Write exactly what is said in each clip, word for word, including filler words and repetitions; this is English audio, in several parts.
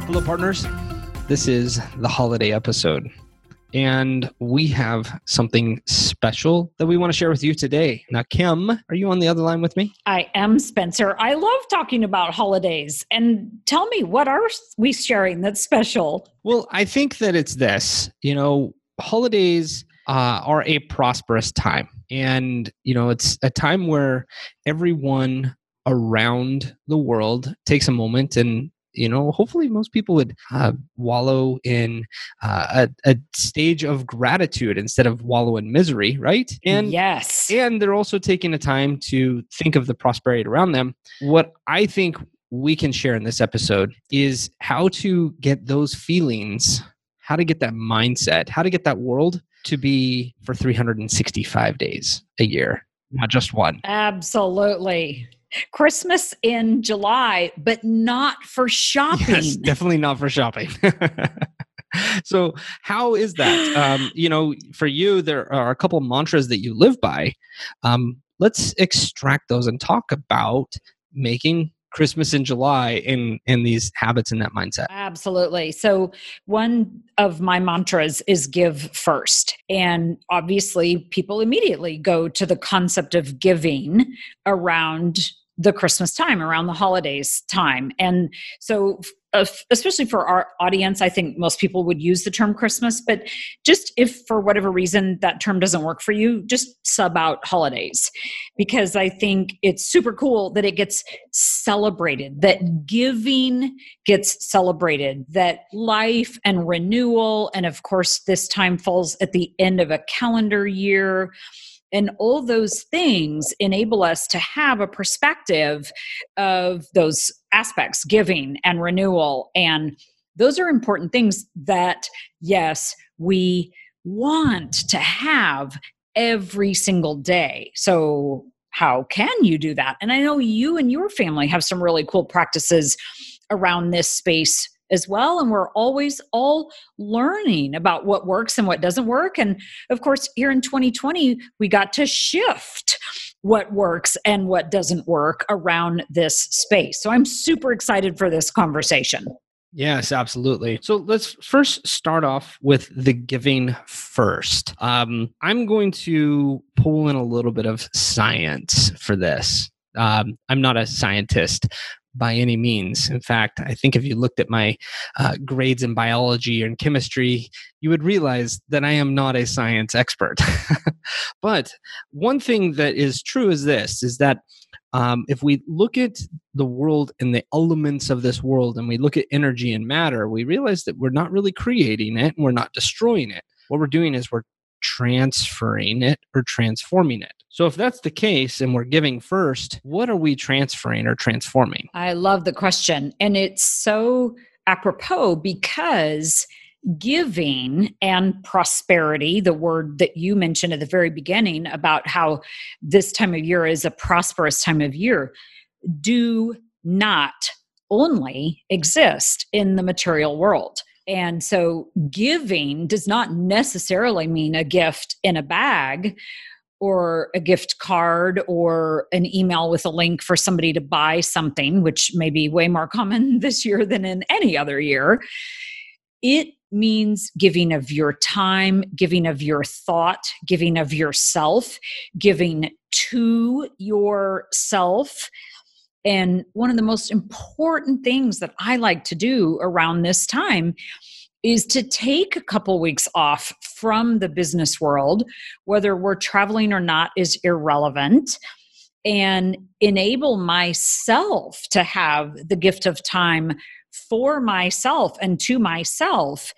Hello, partners. This is the holiday episode, and we have something special that we want to share with you today. Now, Kim, are you on the other line with me? I am, Spencer. I love talking about holidays. And tell me, what are we sharing that's special? Well, I think that it's this. You know, holidays uh, are a prosperous time. And, you know, it's a time where everyone around the world takes a moment and you know, hopefully most people would uh, wallow in uh, a, a stage of gratitude instead of wallow in misery, right? And yes. And they're also taking the time to think of the prosperity around them. What I think we can share in this episode is how to get those feelings, how to get that mindset, how to get that world to be for three hundred sixty-five days a year, not just one. Absolutely. Christmas in July, but not for shopping. Yes, definitely not for shopping. So how is that? Um, you know, for you, there are a couple of mantras that you live by. Um, let's extract those and talk about making Christmas in July in, in these habits and that mindset. Absolutely. So one of my mantras is give first. And obviously people immediately go to the concept of giving around the Christmas time, around the holidays time. And so uh, especially for our audience, I think most people would use the term Christmas, but just if for whatever reason that term doesn't work for you, just sub out holidays, because I think it's super cool that it gets celebrated, that giving gets celebrated, that life and renewal, and of course this time falls at the end of a calendar year. And all those things enable us to have a perspective of those aspects, giving and renewal. And those are important things that, yes, we want to have every single day. So how can you do that? And I know you and your family have some really cool practices around this space as well. And we're always all learning about what works and what doesn't work. And of course, here in twenty twenty, we got to shift what works and what doesn't work around this space. So I'm super excited for this conversation. Yes, absolutely. So let's first start off with the giving first. Um, I'm going to pull in a little bit of science for this. Um, I'm not a scientist by any means. In fact, I think if you looked at my uh, grades in biology and chemistry, you would realize that I am not a science expert. But one thing that is true is this, is that um, if we look at the world and the elements of this world, and we look at energy and matter, we realize that we're not really creating it and we're not destroying it. What we're doing is we're transferring it or transforming it. So if that's the case and we're giving first, what are we transferring or transforming? I love the question. And it's so apropos because giving and prosperity, the word that you mentioned at the very beginning about how this time of year is a prosperous time of year, do not only exist in the material world. And so giving does not necessarily mean a gift in a bag or a gift card or an email with a link for somebody to buy something, which may be way more common this year than in any other year. It means giving of your time, giving of your thought, giving of yourself, giving to yourself. And one of the most important things that I like to do around this time is to take a couple weeks off from the business world, whether we're traveling or not is irrelevant, and enable myself to have the gift of time for myself and to myself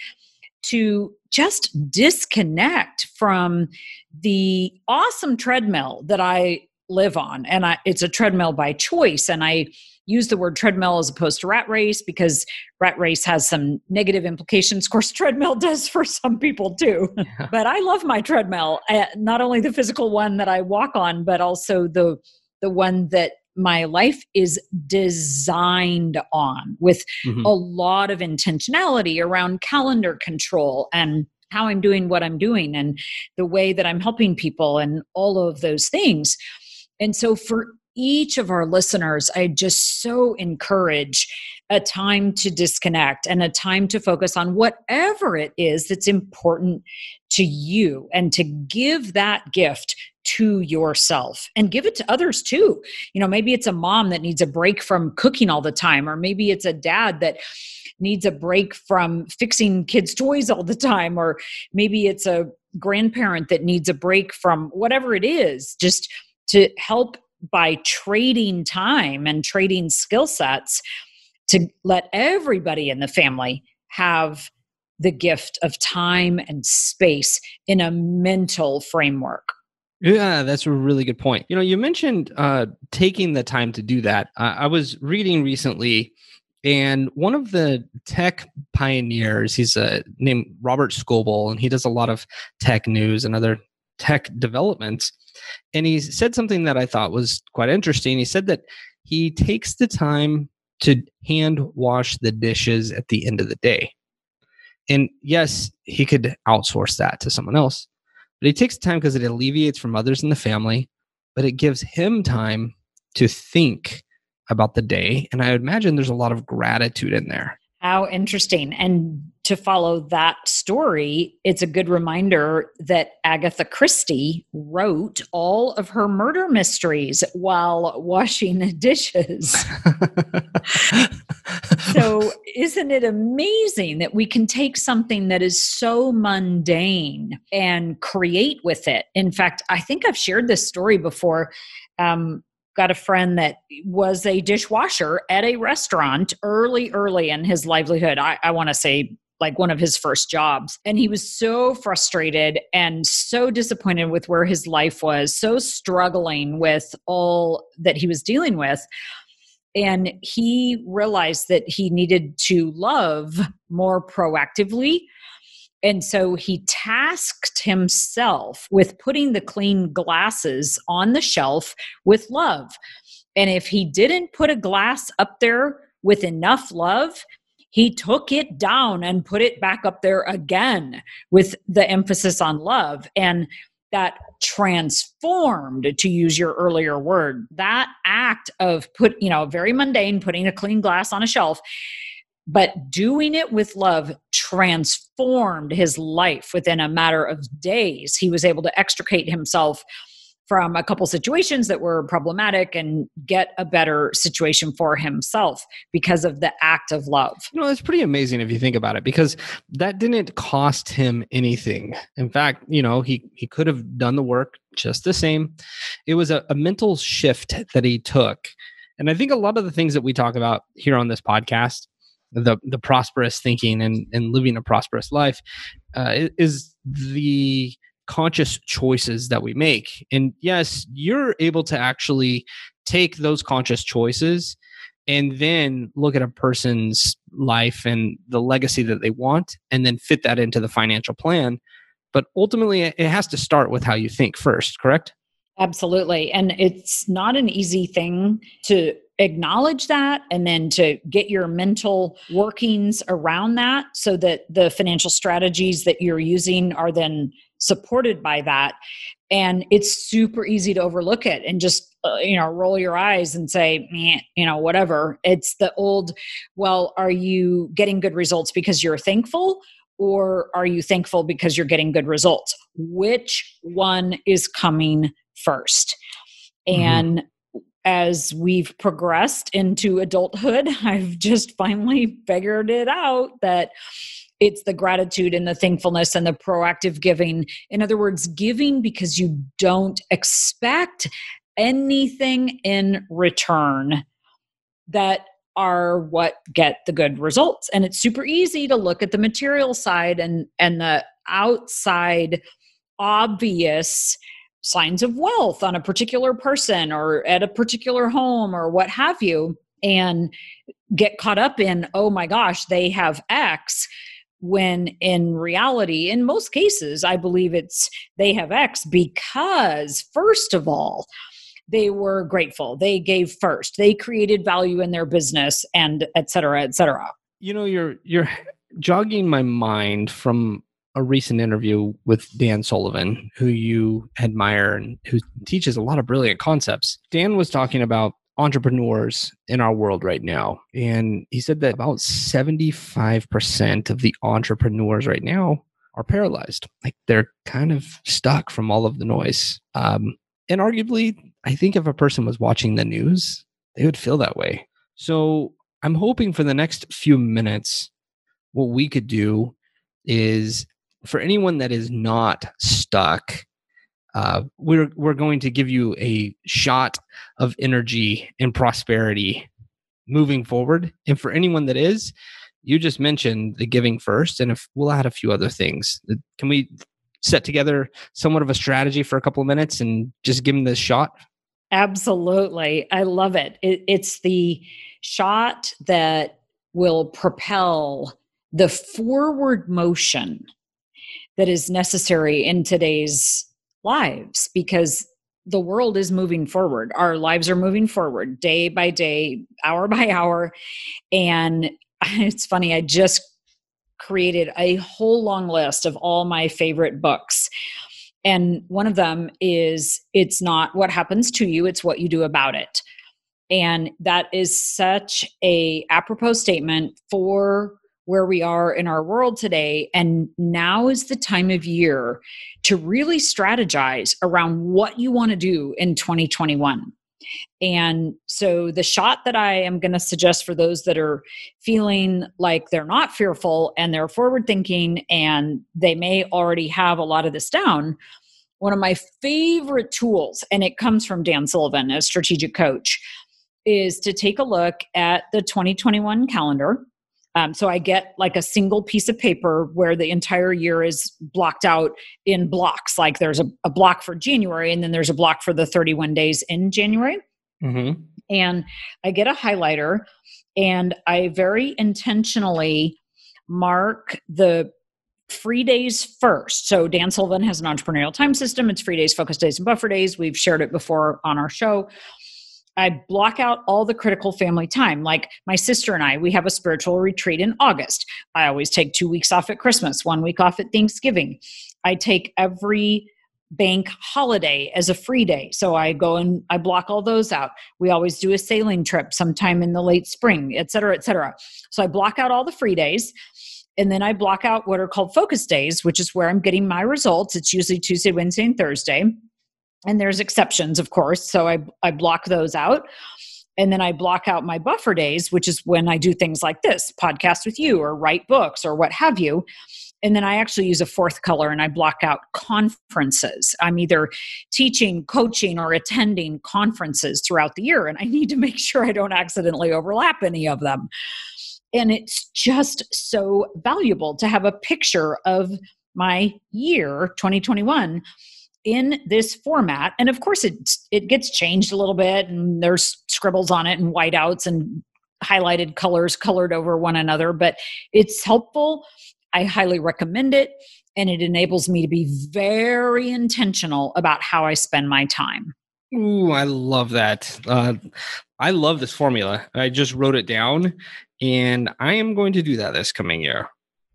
to just disconnect from the awesome treadmill that I live on. And I, it's a treadmill by choice. And I use the word treadmill as opposed to rat race because rat race has some negative implications. Of course, treadmill does for some people too. Yeah. But I love my treadmill, uh, not only the physical one that I walk on, but also the the one that my life is designed on with mm-hmm. a lot of intentionality around calendar control and how I'm doing what I'm doing and the way that I'm helping people and all of those things. And so for each of our listeners, I just so encourage a time to disconnect and a time to focus on whatever it is that's important to you, and to give that gift to yourself and give it to others too. You know, maybe it's a mom that needs a break from cooking all the time, or maybe it's a dad that needs a break from fixing kids' toys all the time, or maybe it's a grandparent that needs a break from whatever it is, just to help by trading time and trading skill sets to let everybody in the family have the gift of time and space in a mental framework. Yeah, that's a really good point. You know, you mentioned uh, taking the time to do that. Uh, I was reading recently, and one of the tech pioneers, he's uh, named Robert Scoble, and he does a lot of tech news and other tech developments. And he said something that I thought was quite interesting. He said that he takes the time to hand wash the dishes at the end of the day. And yes, he could outsource that to someone else, but he takes time because it alleviates from others in the family, but it gives him time to think about the day. And I would imagine there's a lot of gratitude in there. How interesting. And to follow that story, it's a good reminder that Agatha Christie wrote all of her murder mysteries while washing dishes. So isn't it amazing that we can take something that is so mundane and create with it? In fact, I think I've shared this story before. Um, got a friend that was a dishwasher at a restaurant early, early in his livelihood. I, I want to say like one of his first jobs. And he was so frustrated and so disappointed with where his life was, so struggling with all that he was dealing with. And he realized that he needed to love more proactively. And so he tasked himself with putting the clean glasses on the shelf with love. And if he didn't put a glass up there with enough love, he took it down and put it back up there again with the emphasis on love. And that transformed, to use your earlier word, that act of put, you know, very mundane, putting a clean glass on a shelf, but doing it with love transformed his life within a matter of days. He was able to extricate himself from a couple situations that were problematic and get a better situation for himself because of the act of love. You know, it's pretty amazing if you think about it, because that didn't cost him anything. In fact, you know, he, he could have done the work just the same. It was a, a mental shift that he took. And I think a lot of the things that we talk about here on this podcast, the the prosperous thinking and, and living a prosperous life, uh, is the conscious choices that we make. And yes, you're able to actually take those conscious choices and then look at a person's life and the legacy that they want, and then fit that into the financial plan. But ultimately, it has to start with how you think first, correct? Absolutely. And it's not an easy thing to acknowledge that and then to get your mental workings around that so that the financial strategies that you're using are then supported by that. And it's super easy to overlook it and just, uh, you know, roll your eyes and say, meh, you know, whatever. It's the old, well, are you getting good results because you're thankful? Or are you thankful because you're getting good results? Which one is coming first? And mm-hmm. as we've progressed into adulthood, I've just finally figured it out that it's the gratitude and the thankfulness and the proactive giving. In other words, giving because you don't expect anything in return, that are what get the good results. And it's super easy to look at the material side and, and the outside obvious signs of wealth on a particular person or at a particular home or what have you, and get caught up in, oh my gosh, they have X, when in reality, in most cases, I believe it's they have X because, first of all, they were grateful. They gave first. They created value in their business, and et cetera, et cetera. You know, you're you're jogging my mind from a recent interview with Dan Sullivan, who you admire and who teaches a lot of brilliant concepts. Dan was talking about entrepreneurs in our world right now. And he said that about seventy-five percent of the entrepreneurs right now are paralyzed. Like they're kind of stuck from all of the noise. Um, and arguably, I think if a person was watching the news, they would feel that way. So I'm hoping for the next few minutes, what we could do is for anyone that is not stuck, uh, we're we're going to give you a shot of energy and prosperity moving forward. And for anyone that is, you just mentioned the giving first, and if we'll add a few other things. Can we set together somewhat of a strategy for a couple of minutes and just give them this shot? Absolutely. I love it. it. It's the shot that will propel the forward motion that is necessary in today's lives, because the world is moving forward. Our lives are moving forward day by day, hour by hour. And it's funny, I just created a whole long list of all my favorite books. And one of them is It's Not What Happens to You, It's What You Do About It. And that is such a apropos statement for where we are in our world today. And now is the time of year to really strategize around what you want to do in twenty twenty-one. And so the shot that I am going to suggest for those that are feeling like they're not fearful and they're forward thinking and they may already have a lot of this down, one of my favorite tools, and it comes from Dan Sullivan, a strategic coach, is to take a look at the twenty twenty-one calendar. Um, so I get like a single piece of paper where the entire year is blocked out in blocks. Like there's a, a block for January, and then there's a block for the thirty-one days in January. Mm-hmm. And I get a highlighter, and I very intentionally mark the free days first. So Dan Sullivan has an entrepreneurial time system. It's free days, focus days, and buffer days. We've shared it before on our show. I block out all the critical family time. Like my sister and I, we have a spiritual retreat in August. I always take two weeks off at Christmas, one week off at Thanksgiving. I take every bank holiday as a free day. So I go and I block all those out. We always do a sailing trip sometime in the late spring, et cetera, et cetera. So I block out all the free days. And then I block out what are called focus days, which is where I'm getting my results. It's usually Tuesday, Wednesday, and Thursday. And there's exceptions, of course. So I, I block those out. And then I block out my buffer days, which is when I do things like this, podcast with you or write books or what have you. And then I actually use a fourth color and I block out conferences. I'm either teaching, coaching, or attending conferences throughout the year. And I need to make sure I don't accidentally overlap any of them. And it's just so valuable to have a picture of my year, twenty twenty-one, in this format. And of course it, it gets changed a little bit, and there's scribbles on it and whiteouts and highlighted colors colored over one another, but it's helpful. I highly recommend it. And it enables me to be very intentional about how I spend my time. Ooh, I love that. Uh, I love this formula. I just wrote it down, and I am going to do that this coming year.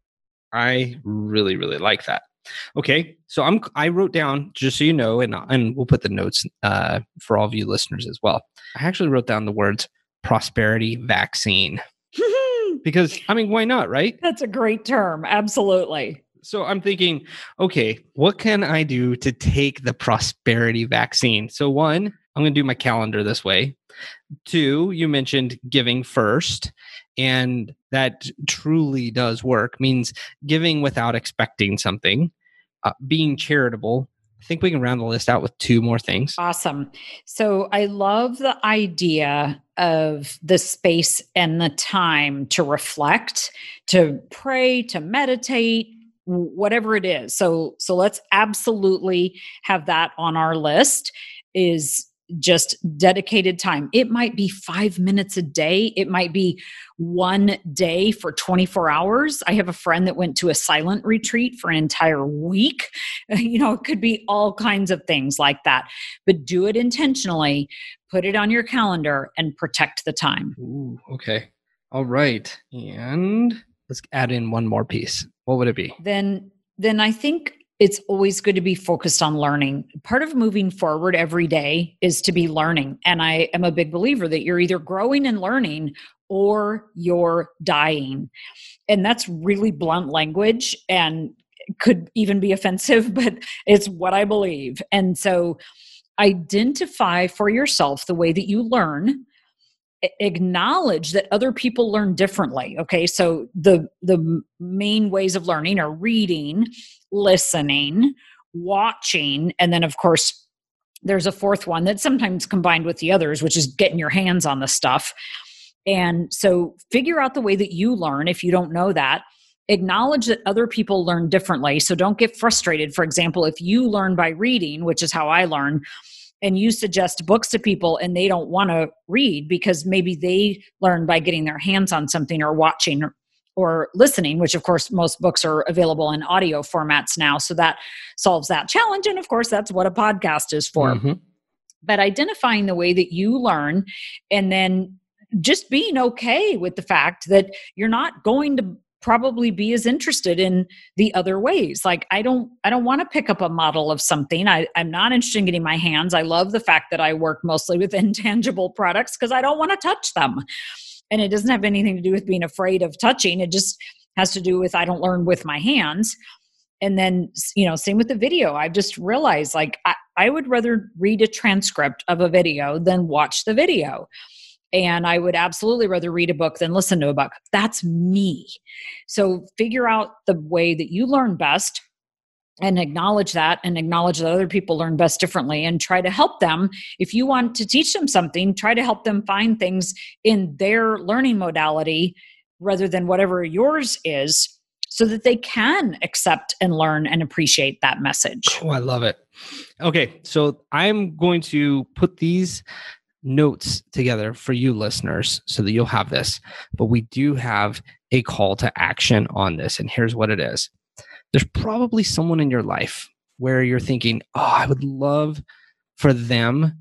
I really, really like that. Okay, so I'm. I wrote down, just so you know, and and we'll put the notes uh, for all of you listeners as well. I actually wrote down the words prosperity vaccine because, I mean, why not, right? That's a great term. Absolutely. So I'm thinking, okay, what can I do to take the prosperity vaccine? So one, I'm going to do my calendar this way. Two, you mentioned giving first, and that truly does work, means giving without expecting something, uh, being charitable. I think we can round the list out with two more things. Awesome. So I love the idea of the space and the time to reflect, to pray, to meditate, whatever it is. So, so let's absolutely have that on our list, is just dedicated time. It might be five minutes a day. It might be one day for twenty-four hours. I have a friend that went to a silent retreat for an entire week. You know, it could be all kinds of things like that, but do it intentionally, put it on your calendar, and protect the time. Ooh, okay. All right. And let's add in one more piece. What would it be? Then, then I think it's always good to be focused on learning. Part of moving forward every day is to be learning. And I am a big believer that you're either growing and learning or you're dying. And that's really blunt language and could even be offensive, but it's what I believe. And so identify for yourself the way that you learn. Acknowledge that other people learn differently. Okay. So the, the main ways of learning are reading, listening, watching, and then of course there's a fourth one that's sometimes combined with the others, which is getting your hands on the stuff. And so figure out the way that you learn if you don't know that. Acknowledge that other people learn differently. So don't get frustrated. For example, if you learn by reading, which is how I learn, and you suggest books to people and they don't want to read because maybe they learn by getting their hands on something or watching or, or listening, which of course most books are available in audio formats now. So that solves that challenge. And of course, that's what a podcast is for. Mm-hmm. But identifying the way that you learn and then just being okay with the fact that you're not going to probably be as interested in the other ways. Like I don't, I don't want to pick up a model of something. I, I'm not interested in getting my hands. I love the fact that I work mostly with intangible products because I don't want to touch them. And it doesn't have anything to do with being afraid of touching. It just has to do with, I don't learn with my hands. And then, you know, same with the video. I've just realized like, I, I would rather read a transcript of a video than watch the video. And I would absolutely rather read a book than listen to a book. That's me. So figure out the way that you learn best and acknowledge that and acknowledge that other people learn best differently and try to help them. If you want to teach them something, try to help them find things in their learning modality rather than whatever yours is so that they can accept and learn and appreciate that message. Oh, I love it. Okay. So I'm going to put these notes together for you listeners so that you'll have this, but we do have a call to action on this. And here's what it is. There's probably someone in your life where you're thinking, oh, I would love for them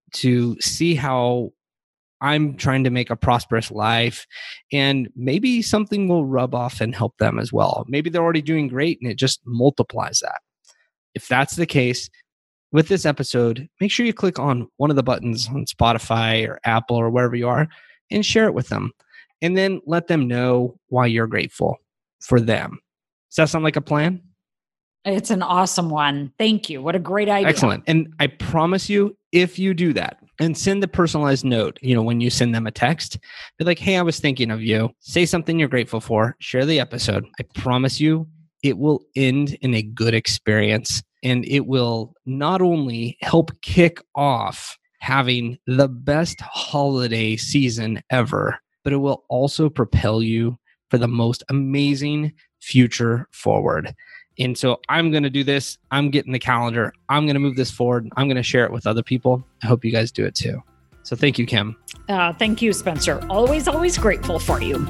to see how I'm trying to make a prosperous life, and maybe something will rub off and help them as well. Maybe they're already doing great and it just multiplies that. If that's the case, with this episode, make sure you click on one of the buttons on Spotify or Apple or wherever you are and share it with them. And then let them know why you're grateful for them. Does that sound like a plan? It's an awesome one. Thank you. What a great idea. Excellent. And I promise you, if you do that and send the personalized note, you know, when you send them a text, be like, hey, I was thinking of you. Say something you're grateful for. Share the episode. I promise you, it will end in a good experience. And it will not only help kick off having the best holiday season ever, but it will also propel you for the most amazing future forward. And so I'm going to do this. I'm getting the calendar. I'm going to move this forward. I'm going to share it with other people. I hope you guys do it too. So thank you, Kim. Uh, thank you, Spencer. Always, always grateful for you.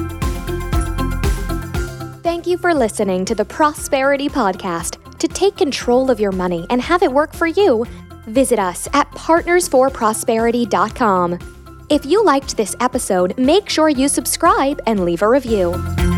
Thank you for listening to the Prosperity Podcast. To take control of your money and have it work for you, visit us at partners for prosperity dot com. If you liked this episode, make sure you subscribe and leave a review.